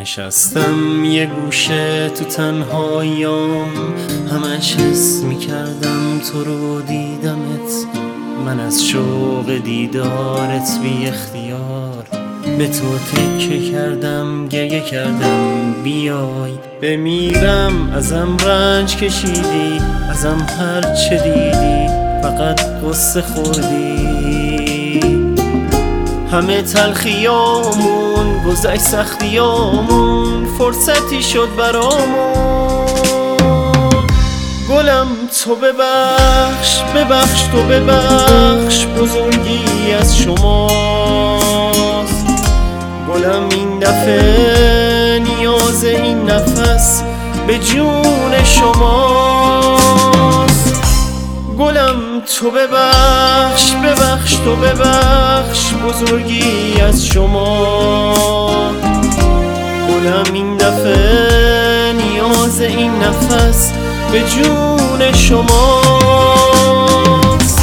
نشستم یه گوشه تو تنهاییام، همش حس میکردم تو رو دیدمت. من از شوق دیدارت بی اختیار به تو تکیه کردم، گریه کردم بیای بمیرم. ازم رنج کشیدی، ازم هر چه دیدی فقط قصه خوردی. همه تلخیامون گذشت، سختیامون فرصتی شد برامون. گلم تو ببخش، ببخش تو ببخش، بزرگی از شماست. گلم این دفعه نیاز این نفس به جون شماست. گلم تو ببخش، ببخش تو ببخش، بزرگی از شما. گلم این دفعه نیاز این نفس به جون شماست.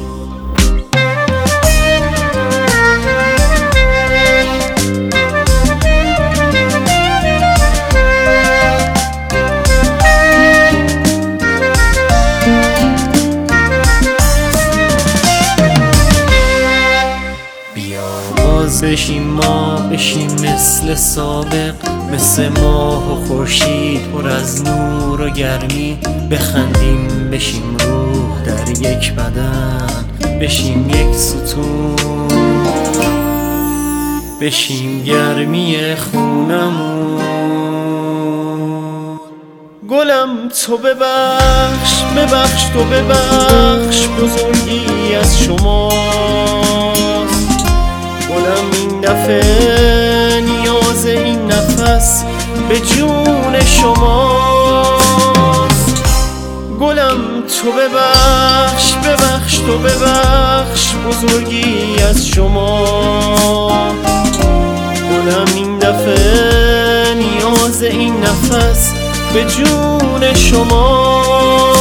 بشیم ما، بشیم مثل سابق، مثل ماه و خورشید پر از نور و گرمی. بخندیم بشیم روح در یک بدن، بشیم یک ستون، بشیم گرمی خونمون. گلم تو ببخش، ببخش تو ببخش، بزرگی از شماست. گلم این دفعه نیاز این نفس به جون شماست. گلم تو ببخش، ببخش تو ببخش، بزرگی از شما. گلم این دفعه نیاز این نفس به جون شما.